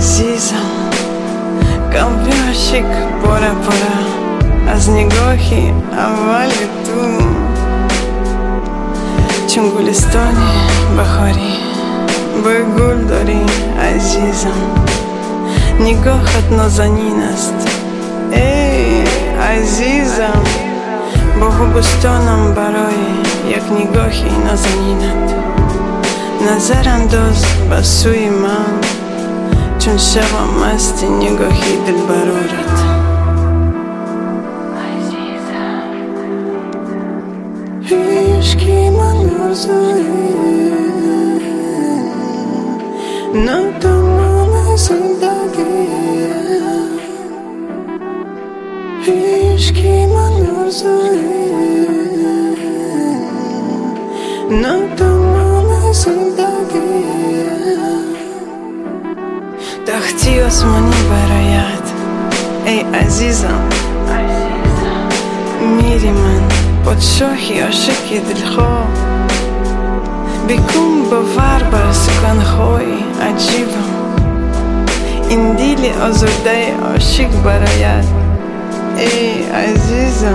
عزیزم قلبی عاشق پره پره از نگاهی اول تو، چون گلستانی بخاری بوی گل داری عزیزم. نگاهت نازنین است ای عزیزم، با بستانم برای یک نگاهی نازنینت. نظر انداز به سوی من چون شوم مست نگاهی دلبرارت. عشقی من آرزوی نه تمام زندگی، عشقی من آرزوی نه تمام زندگی. تختی آسمانی برایت ای عزیزم، میری من پادشاهی عاشقی دلخواه. بکن باور بر سخنهای عجیبم، این دل آزرده عاشق برایت ای عزیزم.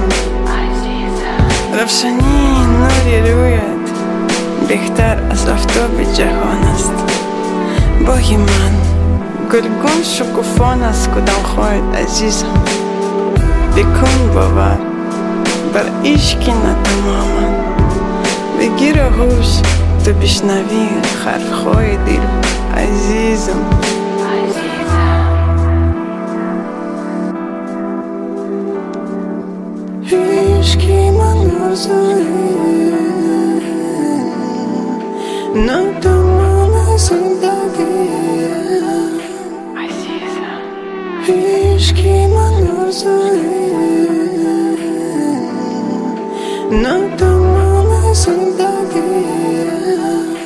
روشنی نور رویت بهتر از آفتاب جهان است. باغی من گلگون شکوفان است کدام خواهد عزیزم. بکن باور بر عشق نه تماما، بگیر هوش تو بشنوی حرفهای دل عزیزم. عشقی من آرزوی نه تمام زندگی، عشقی من آرزوی نه تمام زندگی.